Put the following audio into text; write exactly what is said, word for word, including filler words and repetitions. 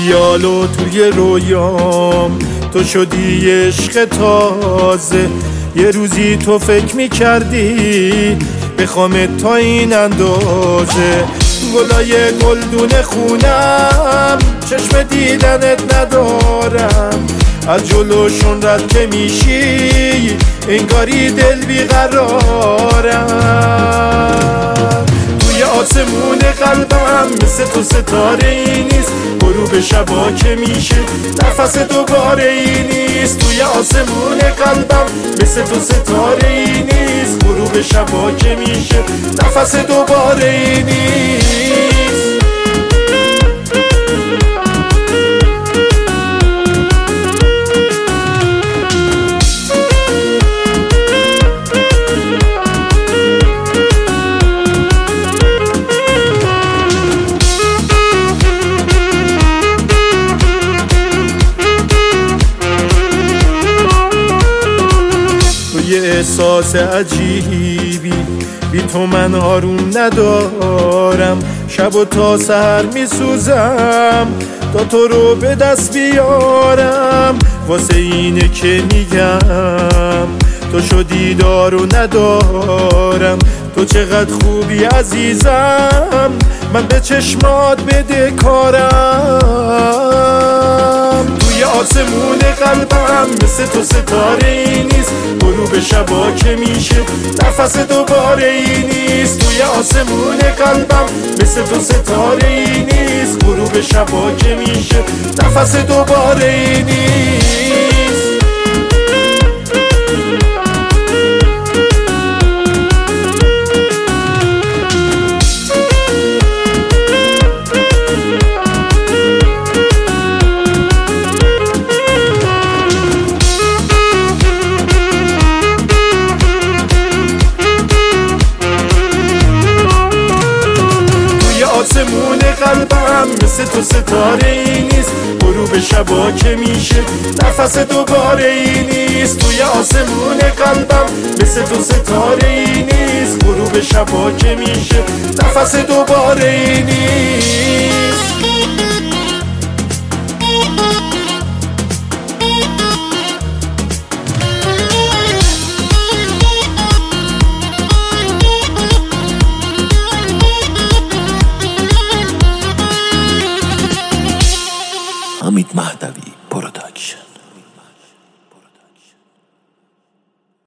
خیال و توی رویام تو شدی عشق تازه. یه روزی تو فکر میکردی بخوام تا این اندازه. گلای گلدون خونم چشم دیدنت ندارم، از جلوشون رد که میشی انگاری دل بیقرارم. توی آسمون قلبم مثل تو ستاره ای نیست، غروب شبا که میشه نفس دوباره ای نیست. توی آسمون قلبم مثل تو ستاره ای نیست، غروب شبا که میشه نفس دوباره ای نیست. یه احساس عجیبی بی تو من آروم ندارم، شب و تا سحر می سوزم تا تو رو به دست بیارم. واسه اینه که میگم تو شدی دارو ندارم، تو چقدر خوبی عزیزم، من به چشمات بده کارم. توی آسمون قلبم مثل تو ستاره ای نیست، غروب شبا که میشه نفس دوباره ای نیست. توی آسمون قلبم مثل تو ستاره ای نیست، غروب شبا که میشه نفس دوباره ای نیست. آسمون قلبم مثل تو ستاره ای نیست، غروب شبا که میشه نفس دوباره ای نیست. توی آسمون قلبم مثل تو ستاره ای نیست، غروب شبا که میشه نفس دوباره ای نیست. حمید مهدوی پروداکشن.